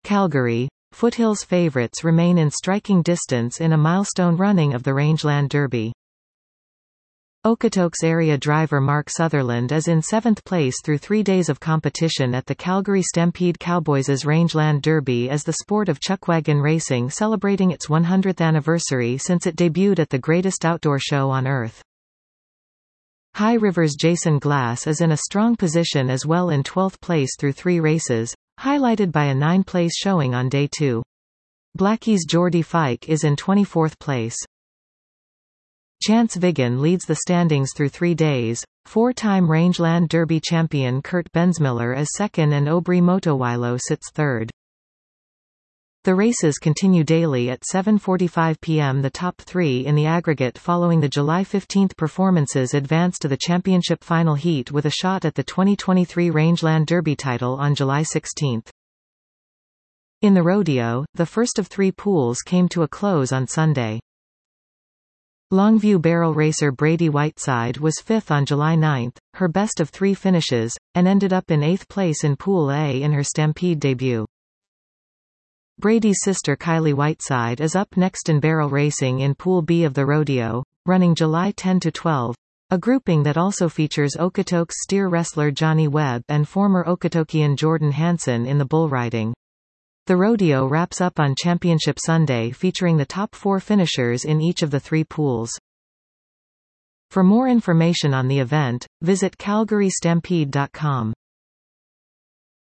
Calgary. Foothills favorites remain in striking distance in a milestone running of the Rangeland Derby. Okotoks area driver Mark Sutherland is in 7th place through 3 days of competition at the Calgary Stampede Cowboys' Rangeland Derby as the sport of chuckwagon racing celebrating its 100th anniversary since it debuted at the greatest outdoor show on earth. High River's Jason Glass is in a strong position as well in 12th place through 3 races, highlighted by a 9th-place showing on day 2. Blackie's Geordie Fike is in 24th place. Chance Vigan leads the standings through 3 days, 4-time Rangeland Derby champion Kurt Bensmiller is second and Aubrey Motowilo sits third. The races continue daily at 7:45 p.m. The top 3 in the aggregate following the July 15 performances advance to the championship final heat with a shot at the 2023 Rangeland Derby title on July 16. In the rodeo, the first of 3 pools came to a close on Sunday. Longview barrel racer Brady Whiteside was 5th on July 9, her best of 3 finishes, and ended up in 8th place in Pool A in her Stampede debut. Brady's sister Kylie Whiteside is up next in barrel racing in Pool B of the rodeo, running July 10–12, a grouping that also features Okotoks steer wrestler Johnny Webb and former Okotokian Jordan Hansen in the bull riding. The rodeo wraps up on Championship Sunday featuring the top 4 finishers in each of the 3 pools. For more information on the event, visit calgarystampede.com.